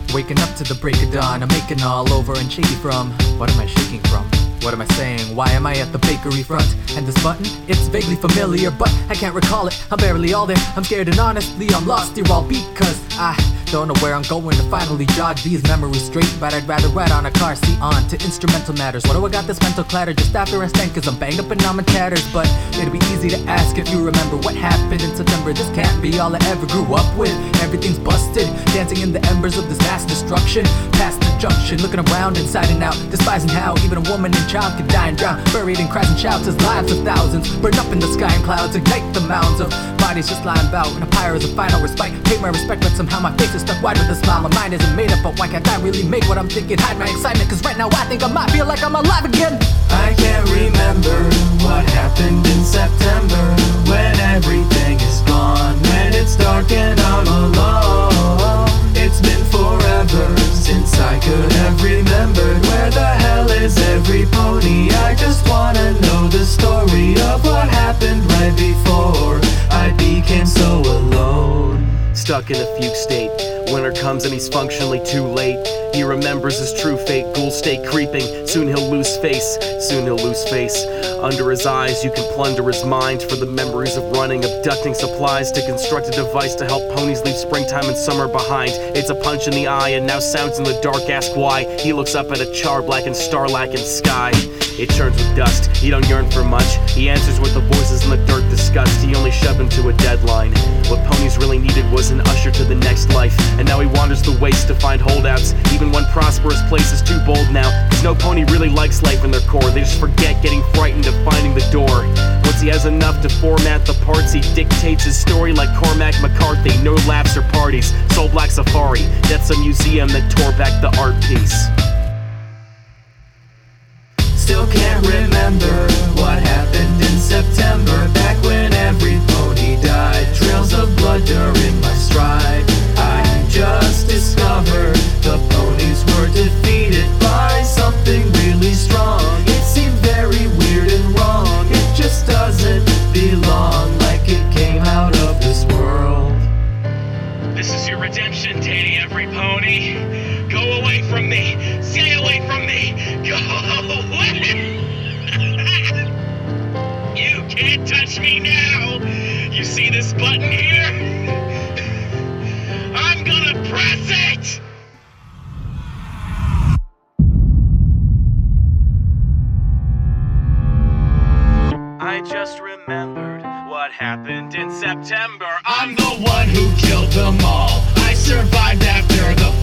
Waking up to the break of dawn, I'm aching all over and shaky from. What am I shaking from? What am I saying? Why am I at the bakery front? And this button? It's vaguely familiar, but I can't recall it. I'm barely all there. I'm scared and honestly I'm lost here all because I don't know where I'm going to finally jog these memories straight. But I'd rather ride on a car seat on to instrumental matters. What do I got this mental clatter just after I stand? Cause I'm banged up and I'm in tatters. But it'd be easy to ask if you remember what happened in September. This can't be all I ever grew up with. Everything's busted, dancing in the embers of this mass destruction. Past the junction, looking around inside and out, despising how even a woman and child can die and drown, buried in cries and shouts as lives of thousands burn up in the sky and clouds, ignite the mounds of bodies just lying about. And a pyre is a final respite. Pay my respect, but somehow my face is stuck wide with a smile. My mind isn't made up, but why can't I really make what I'm thinking? Hide my excitement, cause right now I think I might feel like I'm alive again. I can't remember what happened in September, when everything is gone, when it's dark and I'm alone. It's been forever since I could have remembered. Where the hell is every pony? I just wanna know the story of what happened right before I became so alone. Stuck in a fugue state, winter comes and he's functionally too late. He remembers his true fate, ghouls stay creeping. Soon he'll lose face, soon he'll lose face. Under his eyes you can plunder his mind for the memories of running, abducting supplies to construct a device to help ponies leave springtime and summer behind. It's a punch in the eye and now sounds in the dark ask why. He looks up at a char-blackened, star-lackened sky. It churns with dust, he don't yearn for much. He answers with the voices in the dirt disgust. He only shoved him to a deadline. What ponies really needed was an usher to the next life. And now he wanders the waste to find holdouts. Even one prosperous place is too bold now, cause no pony really likes life in their core. They just forget getting frightened of finding the door. Once he has enough to format the parts, he dictates his story like Cormac McCarthy. No laughs or parties, Soul Black Safari. That's a museum that tore back the art piece. Still can't remember what happened in September, back when every pony died. Trails of blood during my stride. I just discovered the ponies were defeated by something really strong. It seemed very weird and wrong. It just doesn't belong, like it came out of this world. This is your redemption day, every pony. Go away from me. Stay away from me. Go away. You can't touch me now. You see this button here? I'm gonna press it. I just remembered what happened in September. I'm the one who killed them all. I survived after the